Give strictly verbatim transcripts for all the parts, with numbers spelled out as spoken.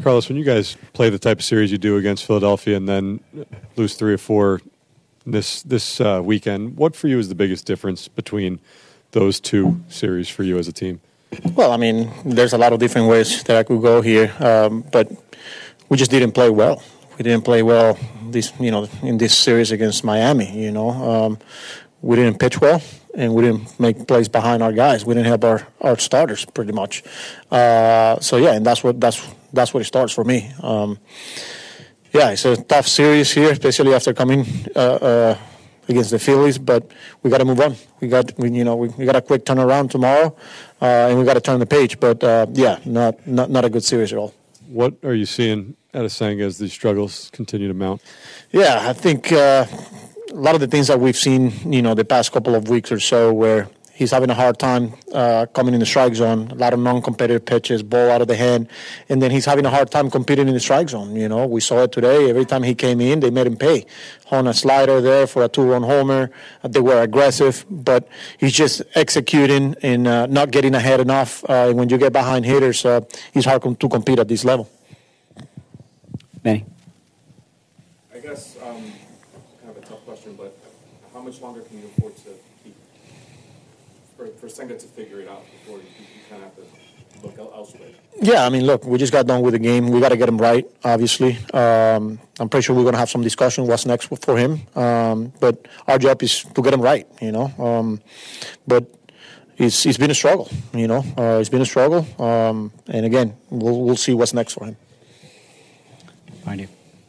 Carlos, when you guys play the type of series you do against Philadelphia and then lose three or four this this uh, weekend, what for you is the biggest difference between those two series for you as a team? Well, I mean, there's a lot of different ways that I could go here, um, but we just didn't play well. We didn't play well this, you know, in this series against Miami. You know, um, we didn't pitch well, and we didn't make plays behind our guys. We didn't help our, our starters pretty much. Uh, so yeah, and that's what that's that's what it starts for me. Um, yeah, it's a tough series here, especially after coming uh, uh, against the Phillies. But we got to move on. We got we, you know we, we got a quick turnaround tomorrow, uh, and we got to turn the page. But uh, yeah, not, not not a good series at all. What are you seeing out of Senga as these struggles continue to mount? Yeah, I think uh, a lot of the things that we've seen, you know, the past couple of weeks or so, where he's having a hard time uh, coming in the strike zone, a lot of non-competitive pitches, ball out of the hand, and then he's having a hard time competing in the strike zone. You know, we saw it today. Every time he came in, they made him pay. On a slider there for a two-run homer, they were aggressive, but he's just executing and uh, not getting ahead enough. Uh, when you get behind hitters, uh, it's hard to compete at this level. Manny. I guess um, kind of a tough question, but how much longer can you afford to keep for, for Senga to figure it out before you, you kind of have to look elsewhere? Yeah, I mean, look, we just got done with the game. We got to get him right, obviously. Um, I'm pretty sure we're going to have some discussion what's next for him. Um, but our job is to get him right, you know. Um, but it's it's been a struggle, you know. Uh, it's been a struggle. Um, and again, we'll we'll see what's next for him. Behind you.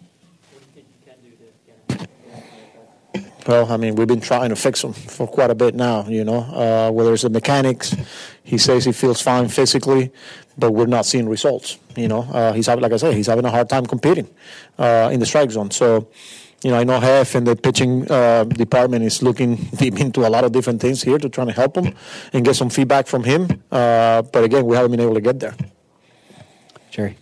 Well, I mean, we've been trying to fix him for quite a bit now, you know. Uh, whether it's the mechanics, he says he feels fine physically, but we're not seeing results, you know. Uh, he's having, like I said, he's having a hard time competing uh, in the strike zone. So, you know, I know Hef and the pitching uh, department is looking deep into a lot of different things here to try to help him and get some feedback from him. Uh, but again, we haven't been able to get there. Jerry.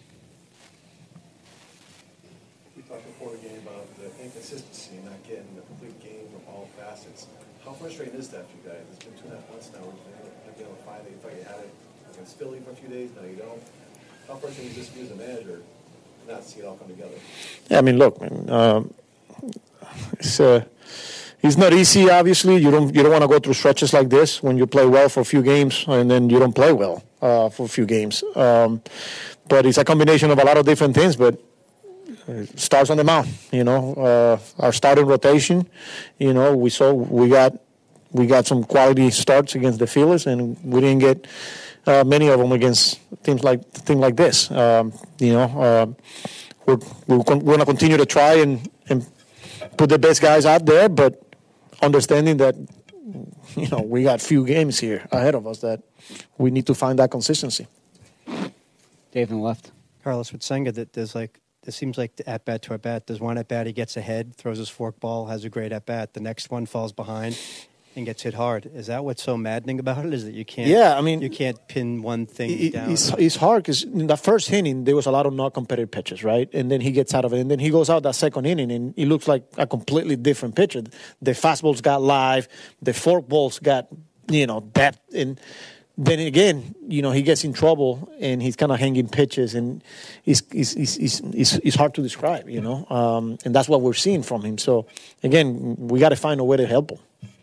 How frustrating is that for you guys? It's been two and a half months now. We're you know, finally, you thought you had it against Philly for a few days, now you don't. How frustrating is this for you as a manager not to see it all come together? Yeah, I mean, look, man, um, it's uh, it's not easy. Obviously, you don't you don't want to go through stretches like this when you play well for a few games and then you don't play well uh, for a few games. Um, but it's a combination of a lot of different things. But it starts on the mound, you know. Uh, our starting rotation, you know, we saw we got we got some quality starts against the Phillies, and we didn't get uh, many of them against teams like team like this. Um, you know, uh, we're we're, con- we're going to continue to try and, and put the best guys out there, but understanding that you know we got few games here ahead of us that we need to find that consistency. Dave on the left. Carlos, with Senga, that there's like. It seems like at bat to at bat. There's one at bat, he gets ahead, throws his fork ball, has a great at bat. The next one falls behind and gets hit hard. Is that what's so maddening about it? Is that you can't? Yeah, I mean, you can't pin one thing it, down. It's, it's hard because in the first inning there was a lot of non-competitive pitches, right? And then he gets out of it, and then he goes out that second inning, and he looks like a completely different pitcher. The fastballs got live, the fork balls got you know depth, and then again, you know, he gets in trouble and he's kind of hanging pitches, and it's, it's, it's, it's, it's hard to describe, you know, um, and that's what we're seeing from him. So, again, we got to find a way to help him.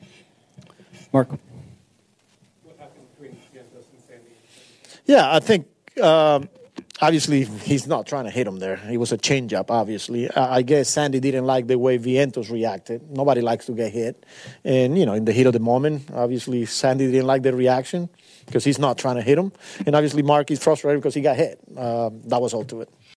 Mark. What happened between Vientos and Sandy? Yeah, I think um, obviously he's not trying to hit him there. It was a changeup, obviously. I, I guess Sandy didn't like the way Vientos reacted. Nobody likes to get hit. And, you know, in the heat of the moment, obviously Sandy didn't like the reaction, because he's not trying to hit him. And obviously Mark is frustrated because he got hit. Uh, that was all to it.